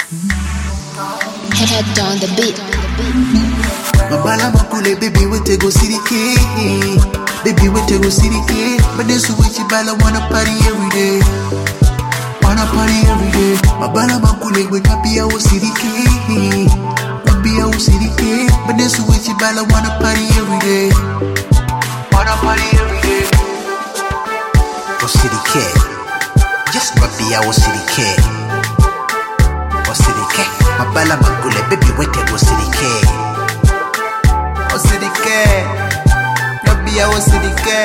Head on the beat. Mabala makule baby wete go sirike. Baby wete go sirike. But then so which bala wanna party every day. Wanna party every day. Mabala makule we happy I was sirike. Happy I was sirike. But then so which bala wanna party every day. Wanna party every day. Go sirike. Just happy I was sirike. Go sirike. Mabala makule baby wete go sirike. Osidike, Nabi ya osidike,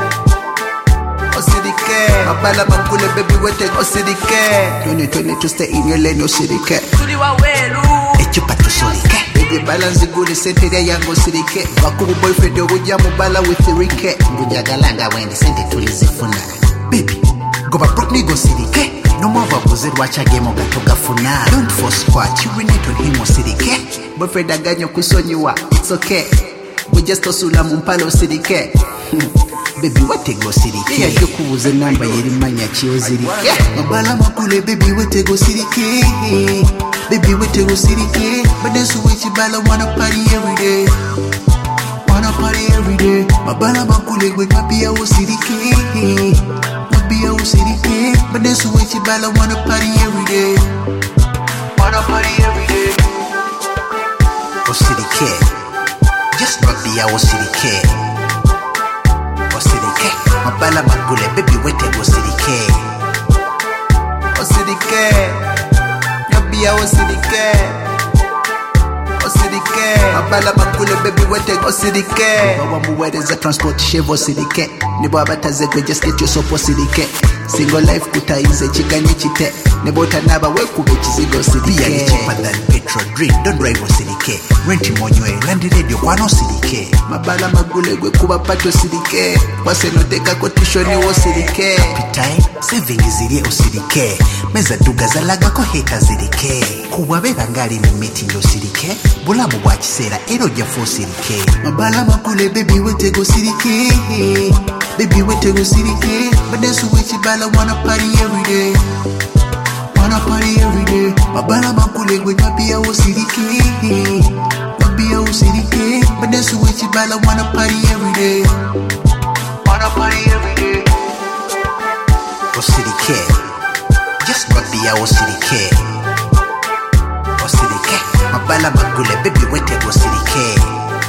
osidike. Mabala makule baby wete osidike. 2022 stay in your lane osidike. Tuliwa welu. Echupa tusolike. Baby balance guli sente yango osidike. Wakubu boyfriend yoguja mubala with rike. Nguja galanga wendi sente tulizifuna. Baby, go ba broke go osidike. No more vabuzi wacha game gatogafuna. Don't force squat, you renate on him osidike. Boyfriend aganyo kusonyiwa, it's okay. We just osula mumpalo osidike. Baby wete go sirike. Yeah, yokubuze namba yerimanya chiozirike. Mabala makule baby wete go sirike. Baby wete go sirike. But then so which bala wanna party every day. Wanna party every day. Mabala makule we happy I was sirike. Happy I was sirike. But then so which bala wanna party every day. Wanna party every day. Osidike. Just Rabbi I osidike. Osidike. Mabala magule baby wete osidike. Osidike. Rabbi I osidike. Osidike. Mabala magule baby wete osidike. Bawa muwereza transport chef osidike. Nibo abataze gwe just get yourself osidike. Single life kutaize chiganye chite. Nebota naba wekube chizigo osidike. Bia ni cheaper than petrol drink. Don't drive osidike. Renti monywe landi radio kwa no sidike. Mabala magule gwe kuba pato sidike. Wase noteka kotisho ni osidike. Appetite saving ziri osidike. Meza duga zalaga ko heta zidike. Kuwa beba ngali ni meeting osidike. Bulamu bwa kisera ero jafo osidike. Mabala magule baby wete go sidike. Baby wete go sidike. But then so which bala wanna party every day. Wanna party every day. Mabala makule we happy I was sirike. Happy I was sirike. But then so which bala wanna party every day. Wanna party every day. Osidike. Just happy I was sirike. Osidike. Mabala makule baby wete osidike.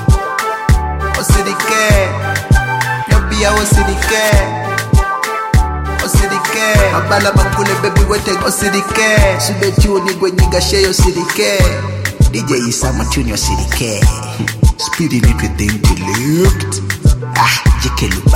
Osidike. Happy I was sirike. Osidike. Mabala makule baby wete osidike. Sube tuni gwe nyiga sheyo osidike. DJ Isa matuni osidike. Speeding it with the intellect. Jikelu